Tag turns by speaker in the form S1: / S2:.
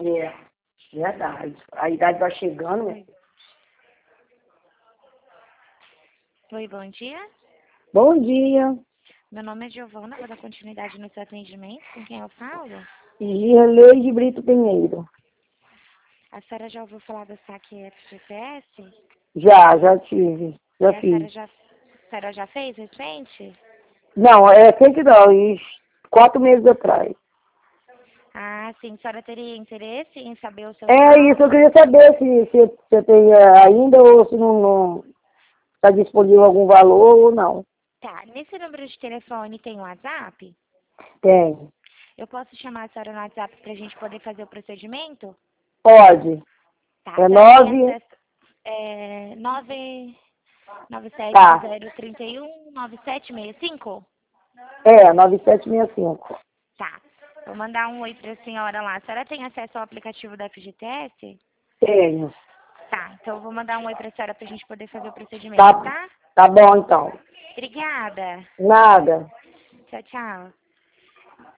S1: É, verdade. A idade vai chegando, né?
S2: Oi, bom dia.
S1: Bom dia.
S2: Meu nome é Giovana, vou dar continuidade no seu atendimento. Com quem eu falo?
S1: Girlei Brito Pinheiro.
S2: A senhora já ouviu falar da saque FGTS?
S1: Já tive.
S2: E
S1: Já
S2: a
S1: fiz.
S2: senhora já fez recente?
S1: Não, sempre não. 4 meses atrás.
S2: Ah, sim. A senhora teria interesse em saber o seu
S1: É isso, eu
S2: saldo?
S1: queria saber se você tem ainda ou se não está disponível algum valor ou não.
S2: Tá. Nesse número de telefone tem um WhatsApp?
S1: Tem.
S2: Eu posso chamar a senhora no WhatsApp para a gente poder fazer o procedimento?
S1: Pode.
S2: Tá. A
S1: É
S2: senhora tem
S1: 9.
S2: acesso... É, 97031
S1: Tá.
S2: 9765?
S1: 9765.
S2: Tá. Vou mandar um oi para a senhora lá. A senhora tem acesso ao aplicativo da FGTS?
S1: Tenho.
S2: Tá. Então eu vou mandar um oi para a senhora para a gente poder fazer o procedimento,
S1: Tá,
S2: tá?
S1: tá bom então.
S2: Obrigada.
S1: Nada.
S2: Tchau, tchau.